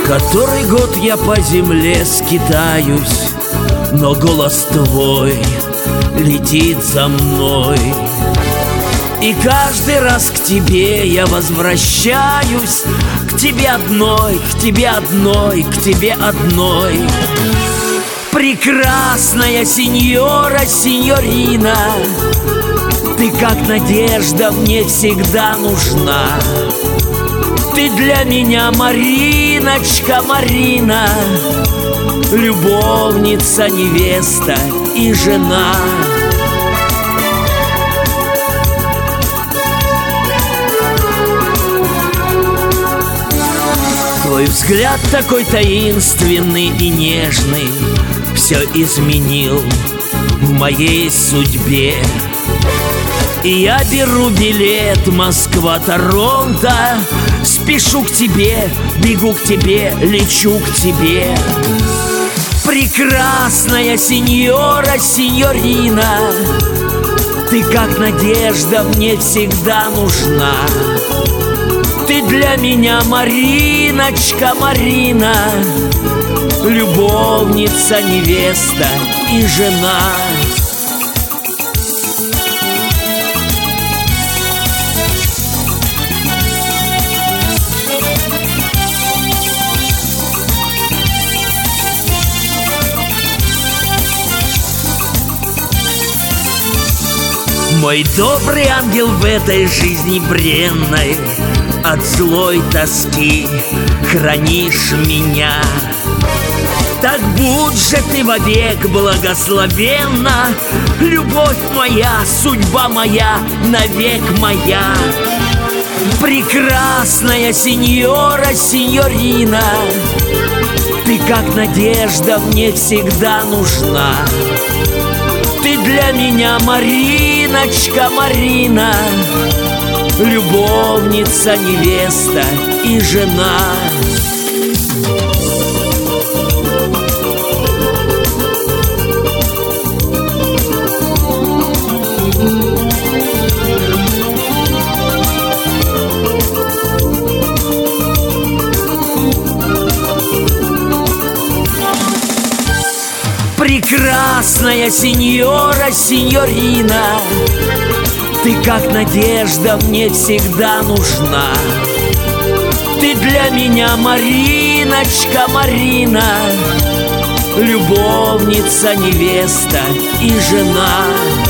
Который год я по земле скитаюсь, но голос твой летит за мной. И каждый раз к тебе я возвращаюсь, к тебе одной, к тебе одной, к тебе одной. Прекрасная сеньора, сеньорина, ты как надежда мне всегда нужна. Ты для меня Мариночка, Марина, любовница, невеста и жена. Твой взгляд такой таинственный и нежный все изменил в моей судьбе. И я беру билет Москва-Торонто, спешу к тебе, бегу к тебе, лечу к тебе. Прекрасная сеньора, сеньорина, ты как надежда мне всегда нужна. Ты для меня Мариночка, Марина, любовница, невеста и жена. Мой добрый ангел в этой жизни бренной, от злой тоски хранишь меня. Так будь же ты вовек благословенна, любовь моя, судьба моя, навек моя. Прекрасная сеньора, сеньорина, ты как надежда мне всегда нужна. Ты для меня Мариночка, Марина, любовница, невеста и жена. Прекрасная сеньора, сеньорина, ты как надежда мне всегда нужна. Ты для меня Мариночка, Марина, любовница, невеста и жена.